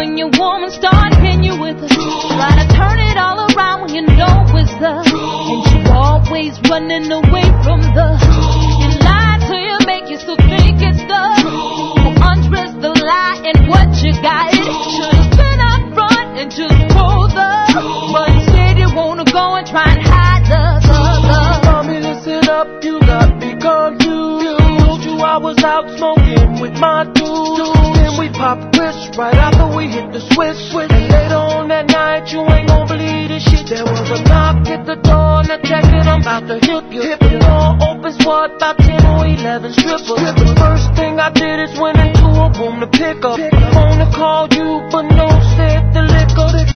when your woman start hitting you with a try to turn it all around when you know it's the and you always running away from the you lie till you make you still think it's the you undress the lie and what you got it should've been up front and just roll the but instead you wanna go and try and hide the Mommy, listen up, you got me confused. Told you I was out smoking with my dudes. Then we popped wrist right after we hit the switch. And later on that night, you ain't gon' believe this shit. There was a knock at the door, now check it, I'm about to hit you. Hit the door opens, what, about 10 or 11 strippers. The first thing I did is went into a room to pick up.